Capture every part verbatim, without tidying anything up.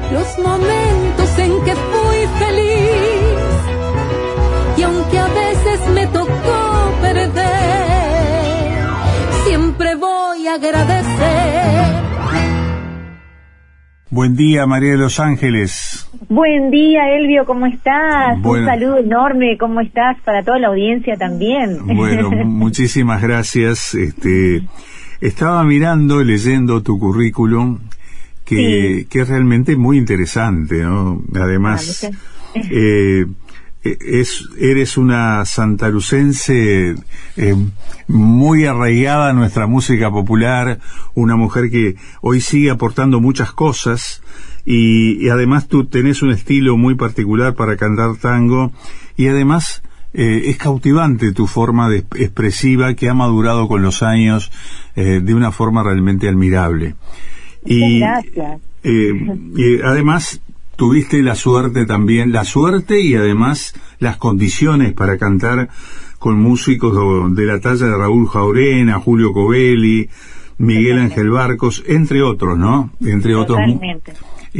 los momentos en que fui feliz, y aunque a veces me tocó perder, siempre voy a agradecer. Buen día, María de los Ángeles. Buen día, Elvio, ¿cómo estás? Bueno. Un saludo enorme, ¿cómo estás? Para toda la audiencia también. Bueno, muchísimas gracias. Este, estaba mirando, leyendo tu currículum, que, sí. que es realmente muy interesante, ¿no? Además, eh, es, eres una santalucense eh, muy arraigada a nuestra música popular, una mujer que hoy sigue aportando muchas cosas, y, y además tú tenés un estilo muy particular para cantar tango, y además eh, es cautivante tu forma de, expresiva, que ha madurado con los años eh, de una forma realmente admirable. Y, gracias. Eh, y además tuviste la suerte también, la suerte y además las condiciones para cantar con músicos de la talla de Raúl Jaurena, Julio Covelli, Miguel Ángel Barcos, entre otros, ¿no? Entre otros. Totalmente.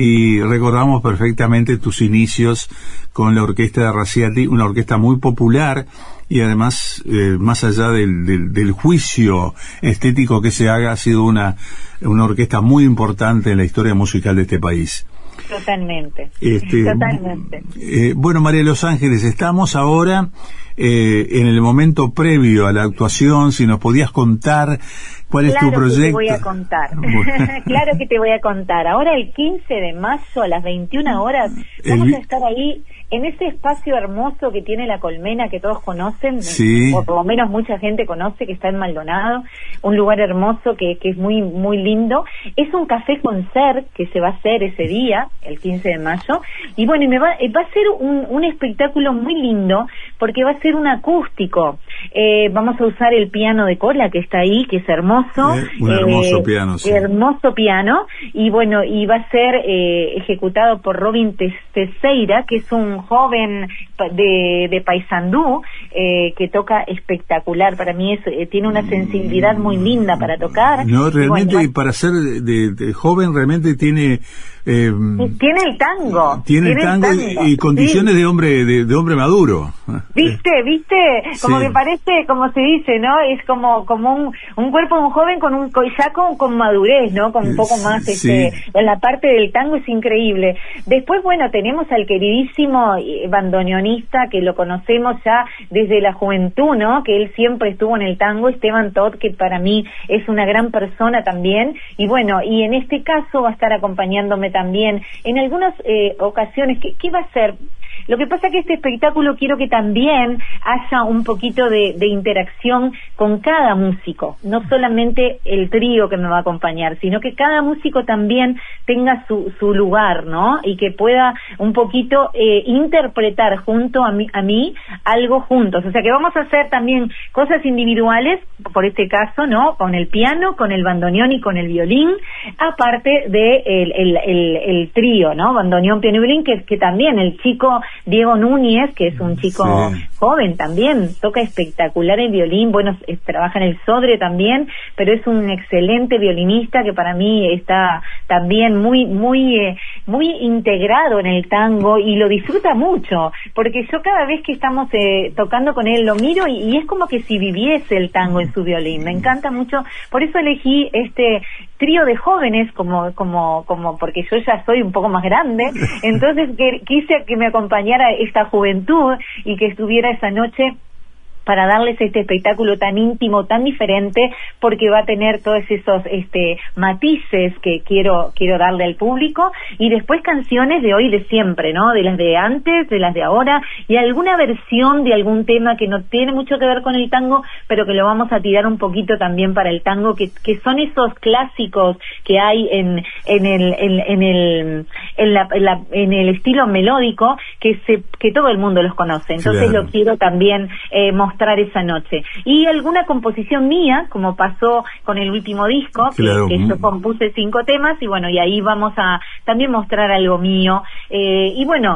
Y recordamos perfectamente tus inicios con la orquesta de Raciati, una orquesta muy popular, y además, eh, más allá del, del, del juicio estético que se haga, ha sido una, una orquesta muy importante en la historia musical de este país. Totalmente, este, totalmente. Eh, bueno, María de los Ángeles, estamos ahora eh, en el momento previo a la actuación. Si nos podías contar cuál es claro tu proyecto. Que te voy a contar. Claro que te voy a contar. Ahora el quince de mayo a las veintiuna horas vamos el... a estar ahí en ese espacio hermoso que tiene la Colmena, que todos conocen, sí. o por lo menos mucha gente conoce, que está en Maldonado, un lugar hermoso que, que es muy muy lindo. Es un café concert que se va a hacer ese día, el quince de mayo, y bueno, y me va, va a ser un, un espectáculo muy lindo, porque va a ser un acústico. Eh, vamos a usar el piano de cola que está ahí, que es hermoso. Eh, un hermoso eh, piano, sí. Hermoso piano, y bueno, y va a ser eh, ejecutado por Robin Teixeira, que es un joven de, de Paysandú, eh, que toca espectacular. Para mí es, eh, tiene una sensibilidad muy linda para tocar. No, realmente, bueno, para ser de, de joven, realmente tiene... Eh, tiene el tango. Tiene, tiene el tango, el tango. Y, y condiciones sí. de hombre de, de hombre maduro. ¿Viste? ¿Viste? Como sí. que parece, como se dice, ¿no? Es como como un, un cuerpo de un joven con un ya con, con madurez, ¿no? Con un poco más, sí. este, en la parte del tango es increíble. Después, bueno, tenemos al queridísimo bandoneonista, que lo conocemos ya desde la juventud, ¿no? Que él siempre estuvo en el tango, Esteban Todd, que para mí es una gran persona también. Y bueno, y en este caso va a estar acompañándome también en algunas eh, ocasiones. ¿Qué, qué va a ser? Lo que pasa que este espectáculo quiero que también haya un poquito de, de interacción con cada músico, no solamente el trío que me va a acompañar, sino que cada músico también tenga su, su lugar, ¿no? Y que pueda un poquito eh, interpretar junto a mí, a mí algo juntos. O sea que vamos a hacer también cosas individuales, por este caso, ¿no? Con el piano, con el bandoneón y con el violín, aparte de el, el, el, el trío, ¿no? Bandoneón, piano y violín, que, que también el chico Diego Núñez, que es un chico sí. joven también, toca espectacular el violín, bueno, es, trabaja en el Sodre también, pero es un excelente violinista que para mí está también muy muy eh, muy integrado en el tango y lo disfruta mucho, porque yo cada vez que estamos eh, tocando con él lo miro y, y es como que si viviese el tango en su violín. Me encanta mucho, por eso elegí este trío de jóvenes, como como como porque yo ya soy un poco más grande, entonces que, quise que me acompañara esta juventud y que estuviera esa noche para darles este espectáculo tan íntimo, tan diferente, porque va a tener todos esos este matices que quiero quiero darle al público, y después canciones de hoy y de siempre, ¿no? De las de antes, de las de ahora, y alguna versión de algún tema que no tiene mucho que ver con el tango, pero que lo vamos a tirar un poquito también para el tango, que, que son esos clásicos que hay en en el en, en el en, la, en, la, en el estilo melódico, que se que todo el mundo los conoce. Entonces claro. Lo quiero también eh, mostrar esa noche. Y alguna composición mía, como pasó con el último disco, claro. que, que yo compuse cinco temas, y bueno, y ahí vamos a también mostrar algo mío. Eh, y bueno,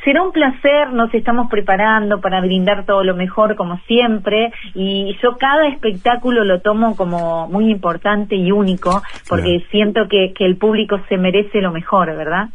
será un placer, nos estamos preparando para brindar todo lo mejor como siempre, y yo cada espectáculo lo tomo como muy importante y único, porque claro. siento que, que el público se merece lo mejor, ¿verdad?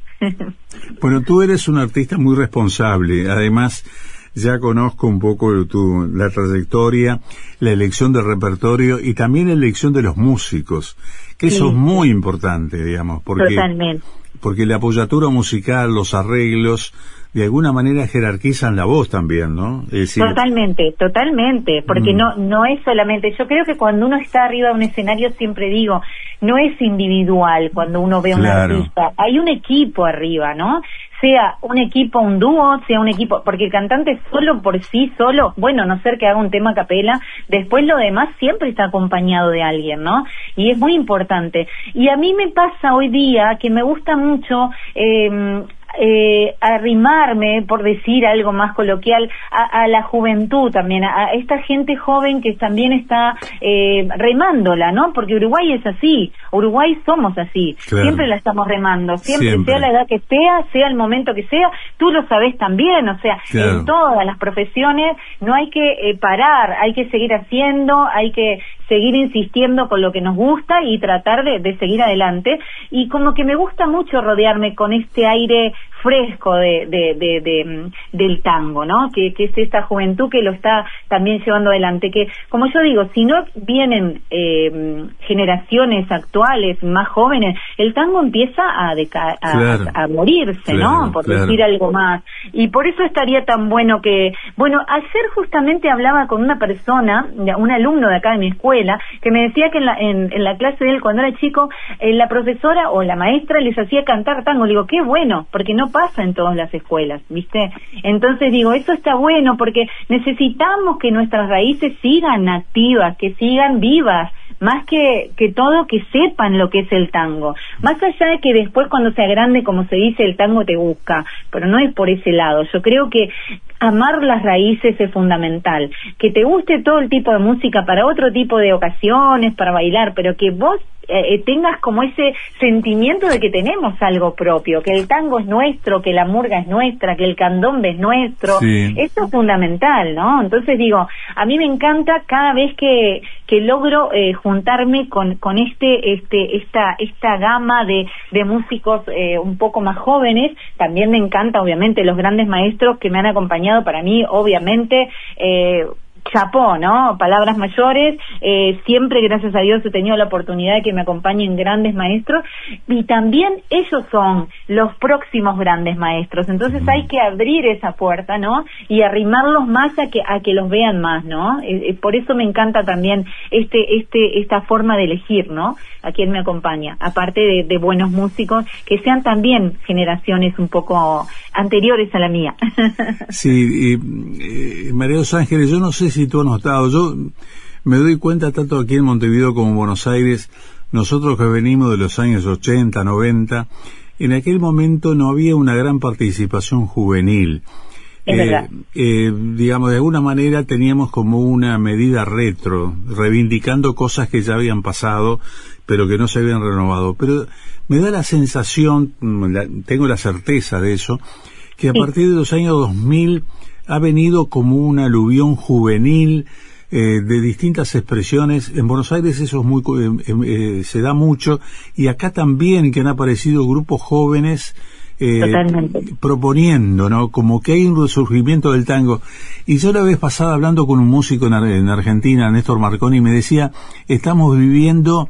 Bueno, tú eres un artista muy responsable, además ya conozco un poco tu, la trayectoria, la elección del repertorio y también la elección de los músicos, que sí. eso es muy importante, digamos, porque, Totalmente. porque la apoyatura musical, los arreglos, de alguna manera jerarquizan la voz también, ¿no? Es decir, totalmente, totalmente, porque mm. no no es solamente, yo creo que cuando uno está arriba de un escenario, siempre digo, no es individual cuando uno ve a un claro. artista, hay un equipo arriba, ¿no? Sea un equipo, un dúo, sea un equipo, porque el cantante solo por sí solo, bueno, a no ser que haga un tema a capela, después lo demás siempre está acompañado de alguien, ¿no? Y es muy importante. Y a mí me pasa hoy día que me gusta mucho eh, eh, arrimarme, por decir algo más coloquial, a, a la juventud también, a, a esta gente joven que también está eh, remándola, ¿no? Porque Uruguay es así, Uruguay somos así, claro. siempre la estamos remando, siempre, siempre, sea la edad que sea, sea el momento que sea, tú lo sabés también, o sea, claro. en todas las profesiones no hay que eh, parar, hay que seguir haciendo, hay que seguir insistiendo con lo que nos gusta y tratar de, de seguir adelante, y como que me gusta mucho rodearme con este aire fresco de, de, de, de del tango, ¿no? Que, que es esta juventud que lo está también llevando adelante, que como yo digo, si no vienen eh, generaciones actuales más jóvenes, el tango empieza a deca a, claro. a, a morirse, claro, ¿no? Por claro. decir algo más, y por eso estaría tan bueno que, bueno, ayer justamente hablaba con una persona, un alumno de acá de mi escuela, que me decía que en la, en, en la clase de él cuando era chico, eh, la profesora o la maestra les hacía cantar tango. Le digo, qué bueno, porque no pasa en todas las escuelas, ¿viste? Entonces digo, eso está bueno porque necesitamos que nuestras raíces sigan activas, que sigan vivas, más que, que todo que sepan lo que es el tango. Más allá de que después cuando sea grande, como se dice, el tango te busca, pero no es por ese lado. Yo creo que amar las raíces es fundamental. Que te guste todo el tipo de música para otro tipo de ocasiones, para bailar, pero que vos eh, tengas como ese sentimiento de que tenemos algo propio, que el tango es nuestro, que la murga es nuestra, que el candombe es nuestro. Sí. Eso es fundamental, ¿no? Entonces digo, a mí me encanta cada vez que, que logro eh, juntarme con, con este, este, esta, esta gama de, de músicos eh, un poco más jóvenes. También me encanta, obviamente, los grandes maestros que me han acompañado. Para mí, obviamente, eh, chapó, ¿no? Palabras mayores, eh, siempre, gracias a Dios, he tenido la oportunidad de que me acompañen grandes maestros, y también ellos son los próximos grandes maestros, entonces hay que abrir esa puerta, ¿no? Y arrimarlos más a que, a que los vean más, ¿no? Eh, eh, por eso me encanta también este, este, esta forma de elegir, ¿no? A quien me acompaña, aparte de, de buenos músicos, que sean también generaciones un poco anteriores a la mía. Sí, y, eh, María Dos Ángeles, yo no sé si tú has notado, yo me doy cuenta tanto aquí en Montevideo como en Buenos Aires, nosotros que venimos de los años ochenta, noventa, en aquel momento no había una gran participación juvenil. Es eh, verdad. Eh, digamos, de alguna manera teníamos como una medida retro, reivindicando cosas que ya habían pasado, pero que no se habían renovado. Pero me da la sensación, la, tengo la certeza de eso, que a sí. partir de los años dos mil ha venido como una aluvión juvenil eh, de distintas expresiones. En Buenos Aires eso es muy eh, eh, se da mucho, y acá también, que han aparecido grupos jóvenes eh, proponiendo, ¿no? Como que hay un resurgimiento del tango. Y yo la vez pasada, hablando con un músico en, en Argentina, Néstor Marconi, me decía, estamos viviendo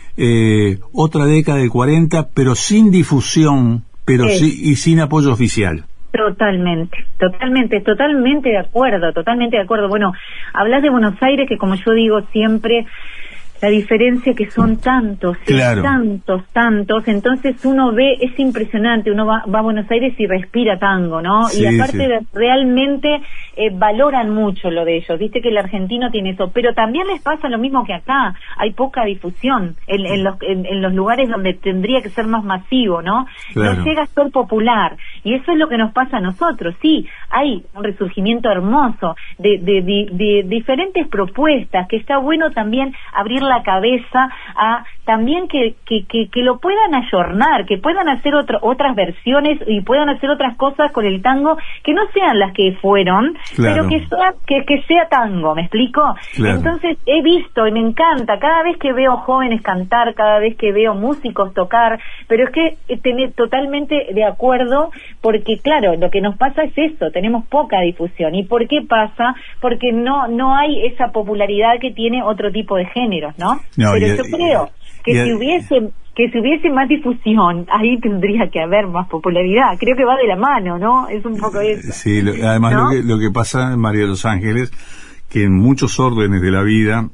eh, otra década del cuarenta, pero sin difusión, pero sí. sí y sin apoyo oficial. Totalmente, totalmente, totalmente de acuerdo, totalmente de acuerdo. Bueno, hablas de Buenos Aires, que como yo digo siempre, la diferencia que son tantos, claro. tantos, tantos, entonces uno ve, es impresionante, uno va, va a Buenos Aires y respira tango, ¿no? Sí, y aparte sí. realmente eh, valoran mucho lo de ellos, viste que el argentino tiene eso, pero también les pasa lo mismo que acá, hay poca difusión en, en, los, en, en los lugares donde tendría que ser más masivo, ¿no? Claro. No llega a ser popular, y eso es lo que nos pasa a nosotros. Sí, hay un resurgimiento hermoso de, de, de, de diferentes propuestas, que está bueno también abrir la cabeza a también que, que, que, que lo puedan ayornar, que puedan hacer otro, otras versiones y puedan hacer otras cosas con el tango que no sean las que fueron, claro. pero que sea, que, que sea tango, ¿me explico? Claro. Entonces he visto y me encanta, cada vez que veo jóvenes cantar, cada vez que veo músicos tocar, pero es que tener totalmente de acuerdo, porque claro, lo que nos pasa es eso, tenemos poca difusión. ¿Y por qué pasa? Porque no no hay esa popularidad que tiene otro tipo de géneros, ¿no? no pero y, yo creo que y, si hubiese que si hubiese más difusión, ahí tendría que haber más popularidad. Creo que va de la mano, ¿no? Es un poco eso. Sí, lo, además ¿no? lo, que, lo que pasa, María de los Ángeles, que en muchos órdenes de la vida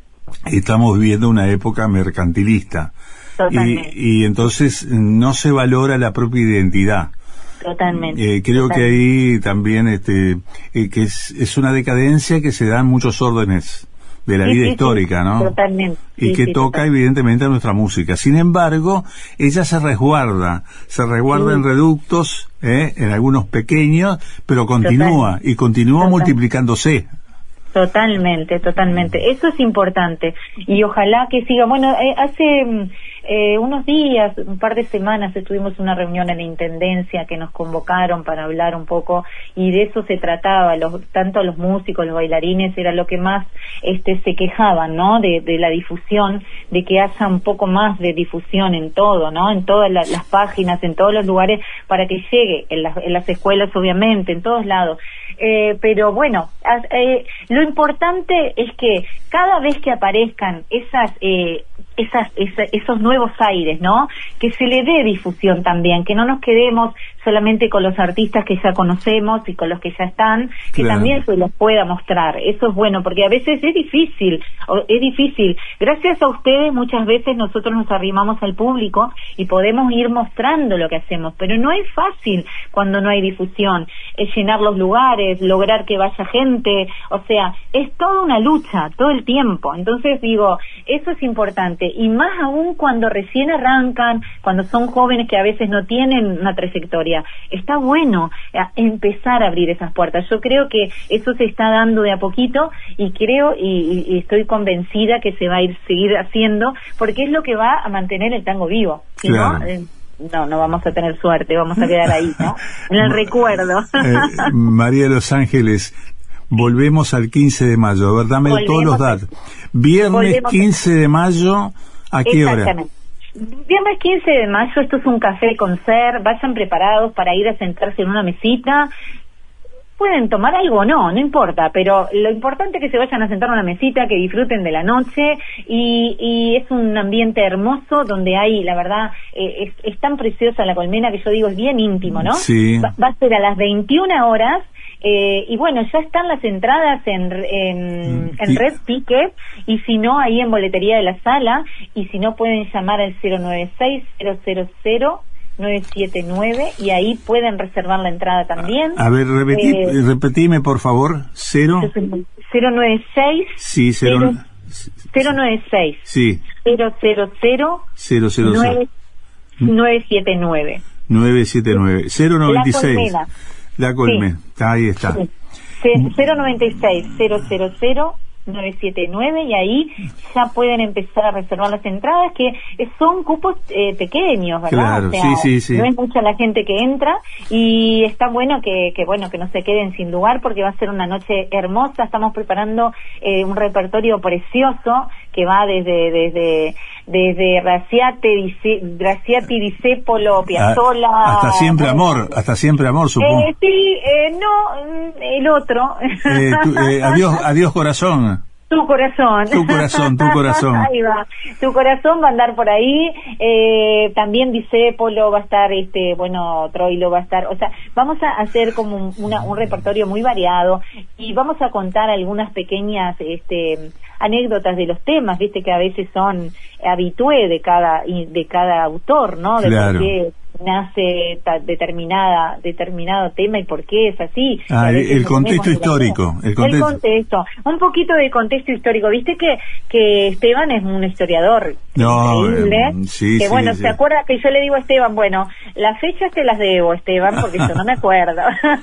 estamos viviendo una época mercantilista. Totalmente. Y, y entonces no se valora la propia identidad. Totalmente. Eh, creo totalmente. que ahí también este eh, que es, es una decadencia que se da en muchos órdenes de la sí, vida sí, histórica, sí, ¿no? Totalmente. Y sí, que sí, toca totalmente. evidentemente a nuestra música. Sin embargo, ella se resguarda, se resguarda sí. en reductos, ¿eh? en algunos pequeños, pero continúa totalmente. y continúa totalmente. multiplicándose. Totalmente, totalmente. Eso es importante. Y ojalá que siga. Bueno, eh, hace eh, unos días, un par de semanas, estuvimos en una reunión en la Intendencia que nos convocaron para hablar un poco, y de eso se trataba. Los, tanto los músicos, los bailarines, era lo que más este se quejaban, ¿no? De, de la difusión, de que haya un poco más de difusión en todo, ¿no? En todas la, las páginas, en todos los lugares, para que llegue, en las, en las escuelas, obviamente, en todos lados. Eh, pero bueno, eh, lo importante es que cada vez que aparezcan esas, eh, esas, esa, esos nuevos aires, ¿no? Que se le dé difusión también, que no nos quedemos solamente con los artistas que ya conocemos y con los que ya están, que claro. también se los pueda mostrar. Eso es bueno, porque a veces es difícil, es difícil. Gracias a ustedes muchas veces nosotros nos arrimamos al público y podemos ir mostrando lo que hacemos, pero no es fácil cuando no hay difusión. Es llenar los lugares, lograr que vaya gente, o sea, es toda una lucha, todo el tiempo. Entonces digo, eso es importante, y más aún cuando recién arrancan, cuando son jóvenes que a veces no tienen una trayectoria. Está bueno empezar a abrir esas puertas. Yo creo que eso se está dando de a poquito, y creo y, y estoy convencida que se va a ir seguir haciendo, porque es lo que va a mantener el tango vivo. Si claro. no, eh, no, no vamos a tener suerte, vamos a quedar ahí, ¿no? En el recuerdo. eh, María de los Ángeles, volvemos al quince de mayo. A ver, dame volvemos todos los datos. Viernes quince de mayo, ¿a qué hora? Viernes quince de mayo, esto es un café concert, vayan preparados para ir a sentarse en una mesita. Pueden tomar algo o no, no importa, pero lo importante es que se vayan a sentar en una mesita, que disfruten de la noche, y, y es un ambiente hermoso donde hay, la verdad, eh, es, es tan preciosa la colmena que yo digo es bien íntimo, ¿no? Sí. Va, va a ser a las veintiuna horas. Eh, y bueno, ya están las entradas en, en, en Red Ticket, y si no, ahí en boletería de la sala, y si no, pueden llamar al cero nueve seis, cero cero cero, nueve siete nueve, y ahí pueden reservar la entrada también. A, a ver, repetí, eh, repetime por favor. Cero cero nueve seis sí, cero, cero nueve seis sí, cero cero cero, cero cero cero, nueve siete nueve, nueve siete nueve, cero noventa y seis. La Colmena, sí. ahí está. Sí. cero noventa y seis, cero cero cero, nueve siete nueve, y ahí ya pueden empezar a reservar las entradas, que son cupos eh, pequeños, ¿verdad? Claro, o sea, sí, sí, sí. No es mucha la gente que entra, y está bueno que, que bueno que no se queden sin lugar, porque va a ser una noche hermosa. Estamos preparando eh, un repertorio precioso que va desde desde desde Graciati, Graciati, Discépolo, Piazzolla. Hasta siempre amor, hasta siempre amor, supongo. Eh, sí, eh, no, el otro. Eh, tu, eh, adiós, adiós corazón. Tu corazón. Tu corazón, tu corazón. Ahí va. Tu corazón va a andar por ahí. Eh, también Discépolo va a estar, este, bueno, Troilo va a estar. O sea, vamos a hacer como un, una, un repertorio muy variado, y vamos a contar algunas pequeñas, este, anécdotas de los temas, viste, que a veces son habitué de cada de cada autor, ¿no? De claro. por qué nace ta, determinada determinado tema y por qué es así. Ah, el, el contexto histórico. El contexto. el contexto. Un poquito de contexto histórico. Viste que, que Esteban es un historiador no, increíble. Eh, sí, que sí, bueno, sí. ¿se acuerda que yo le digo a Esteban, bueno, las fechas te las debo, Esteban, porque yo no me acuerdo.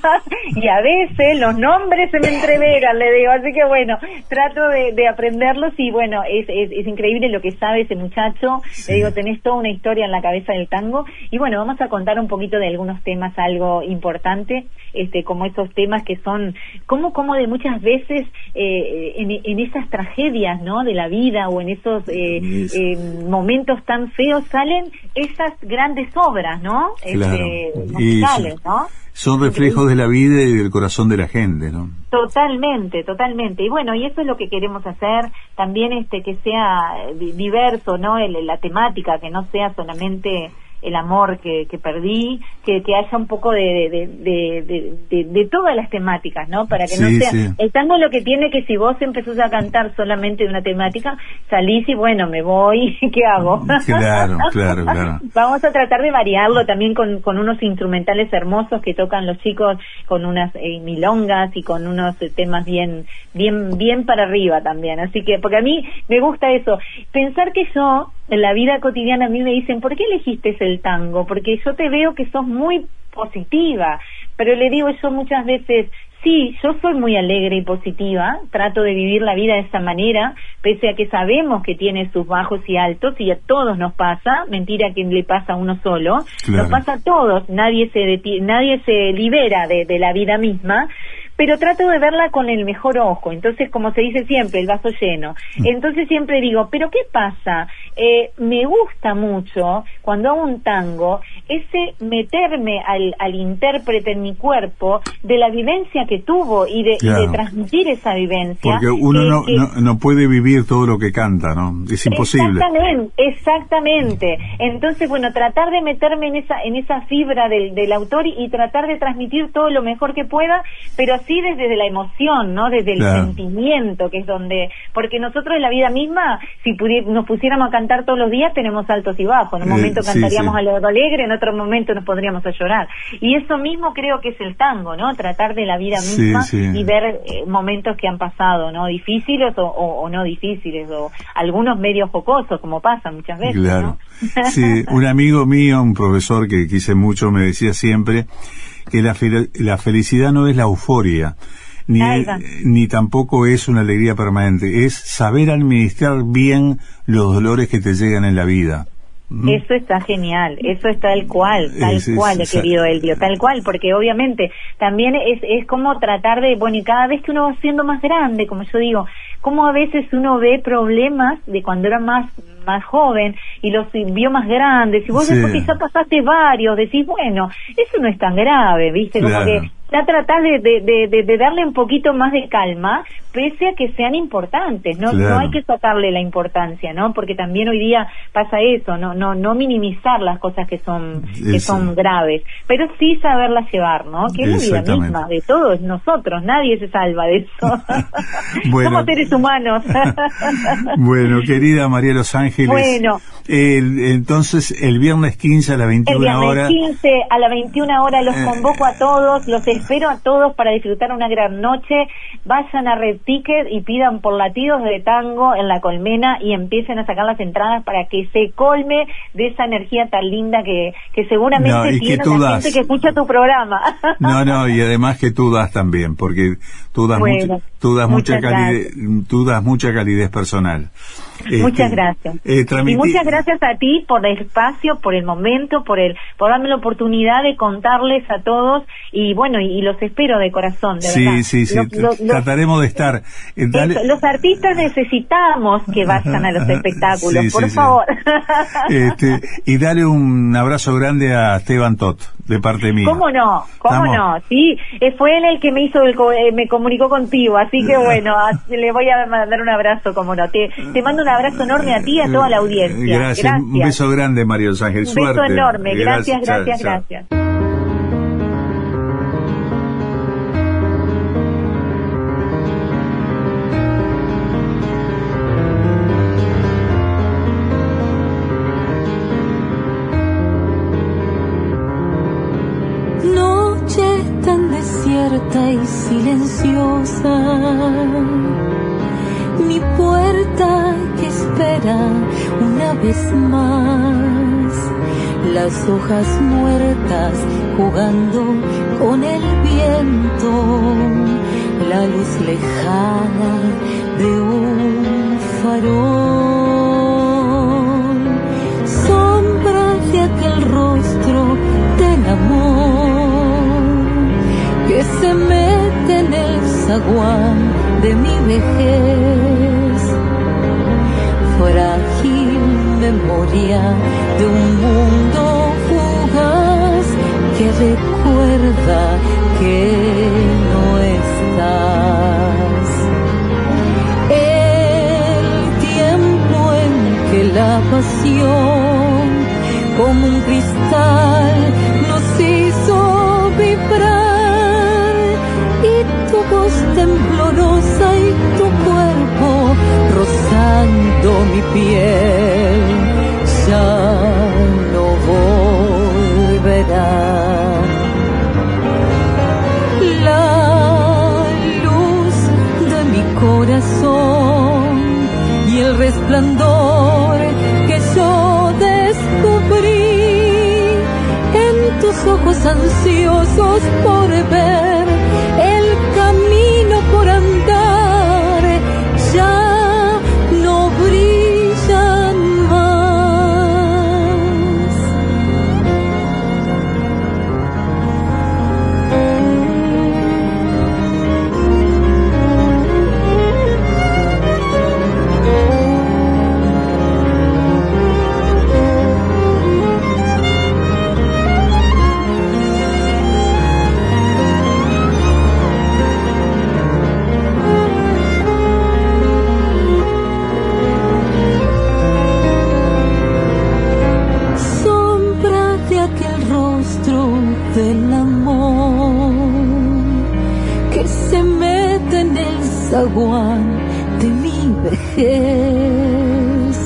Y a veces los nombres se me entreveran, le digo. Así que bueno, trato de, de aprenderlos y bueno, es, es, es increíble lo que sabe ese muchacho. Sí. Le digo, tenés toda una historia en la cabeza del tango. Y bueno, vamos a contar un poquito de algunos temas, algo importante, este, como esos temas que son, como, como de muchas veces eh, en, en esas tragedias, ¿no? De la vida o en esos eh, eh, momentos tan feos salen esas grandes obras, ¿no? Claro. Este, musicales, y, ¿no? Son reflejos de la vida y del corazón de la gente, ¿no? Totalmente, totalmente. Y bueno, y eso es lo que queremos hacer, también este que sea diverso, ¿no? El, la temática, que no sea solamente el amor que, que perdí, que, que haya un poco de de, de, de, de, de todas las temáticas, ¿no? Para que sí, no sea... Sí. El tango lo que tiene que si vos empezás a cantar solamente de una temática, salís y bueno, me voy, ¿qué hago? Claro, claro, claro. Vamos a tratar de variarlo también con, con unos instrumentales hermosos que tocan los chicos, con unas eh, milongas y con unos eh, temas bien, bien, bien para arriba también. Así que, porque a mí me gusta eso, pensar que yo, en la vida cotidiana a mí me dicen, ¿por qué elegiste el tango? Porque yo te veo que sos muy positiva, pero le digo yo muchas veces, sí, yo soy muy alegre y positiva, trato de vivir la vida de esa manera, pese a que sabemos que tiene sus bajos y altos, y a todos nos pasa, mentira que le pasa a uno solo, claro. Nos pasa a todos, nadie se deti- nadie se libera de, de la vida misma, pero trato de verla con el mejor ojo. Entonces, como se dice siempre, el vaso lleno. Entonces siempre digo, ¿pero qué pasa? Eh, me gusta mucho, cuando hago un tango, ese meterme al, al intérprete en mi cuerpo de la vivencia que tuvo y de, claro. y de transmitir esa vivencia. Porque uno que, no, que, no, no puede vivir todo lo que canta, ¿no? Es imposible. Exactamente, exactamente. Entonces, bueno, tratar de meterme en esa en esa fibra del, del autor y, y tratar de transmitir todo lo mejor que pueda, pero sí desde la emoción, ¿no? Desde el claro. sentimiento, que es donde... Porque nosotros en la vida misma, si pudi- nos pusiéramos a cantar todos los días, tenemos altos y bajos. En un momento eh, cantaríamos sí, sí. a lo alegre, en otro momento nos pondríamos a llorar. Y eso mismo creo que es el tango, ¿no? Tratar de la vida misma sí, sí. y ver eh, momentos que han pasado, ¿no? Difíciles o, o, o no difíciles, o algunos medios jocosos, como pasa muchas veces, claro. ¿no? Sí, un amigo mío, un profesor que quise mucho, me decía siempre que la, fel- la felicidad no es la euforia, ni, ni tampoco es una alegría permanente, es saber administrar bien los dolores que te llegan en la vida. ¿Mm? Eso está genial, eso está tal cual, tal es, cual, es, querido Elvio, tal cual, porque obviamente también es, es como tratar de, bueno, y cada vez que uno va siendo más grande, como yo digo, como a veces uno ve problemas de cuando era más más joven y los vio más grandes, y vos sí. después que ya pasaste varios, decís, bueno, eso no es tan grave, ¿viste? Como claro. que ya tratás de, de, de, de darle un poquito más de calma, pese a que sean importantes, ¿no? Claro. No hay que sacarle la importancia, ¿no? Porque también hoy día pasa eso, no no no minimizar las cosas que son que eso. son graves, pero sí saberlas llevar, ¿no? Que es la vida misma de todos nosotros, nadie se salva de eso. Bueno. Somos seres humanos. Bueno, querida María Los Ángeles, bueno, el, entonces el viernes quince a las veintiuna horas. El viernes quince a las veintiuna horas los convoco a todos, los espero a todos para disfrutar una gran noche. Vayan a Red Ticket y pidan por Latidos de Tango en La Colmena y empiecen a sacar las entradas para que se colme de esa energía tan linda que, que seguramente no, tiene que la gente que escucha tu programa. No, no, y además que tú das también, porque tú das, bueno, mucha, tú das mucha calidez, tú das mucha calidez personal. Muchas este, gracias. Eh, transmití... Y muchas gracias a ti por el espacio, por el momento, por el por darme la oportunidad de contarles a todos y bueno, y, y los espero de corazón, de sí, verdad. Sí, sí, sí. Lo, Trataremos de estar. Eh, dale... Eso, los artistas necesitamos que vayan a los espectáculos, sí, por sí, favor. Sí. Este, y dale un abrazo grande a Esteban Tot, de parte mía. ¿Cómo no? ¿Cómo ¿Estamos? no? Sí, fue él el que me hizo, el, me comunicó contigo, así que bueno, le voy a mandar un abrazo, como no. Te, te mando un abrazo enorme a ti y a toda la audiencia. Gracias. Gracias. Un beso grande, María Los Ángeles. Un Suerte. beso enorme. Gracias, gracias, chao, gracias. Chao. abierta y silenciosa, mi puerta que espera una vez más, las hojas muertas jugando con el viento, la luz lejana de un farol, sombra de aquel rostro del amor que se mete en el zaguán de mi vejez, frágil memoria de un mundo fugaz que recuerda que no estás. El tiempo en que la pasión como un cristal nos hizo vibrar, y tu voz temblorosa y tu cuerpo rozando mi piel ya no volverá. La luz de mi corazón y el resplandor que yo descubrí en tus ojos ansiosos por ver el camino por andar, ya no brillan más. Del amor que se mete en el zaguán de mi vejez,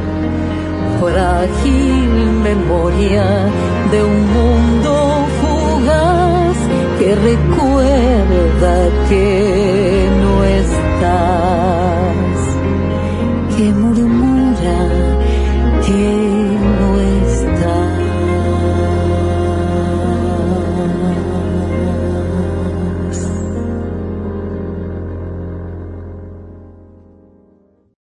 frágil memoria de un mundo fugaz que recuerda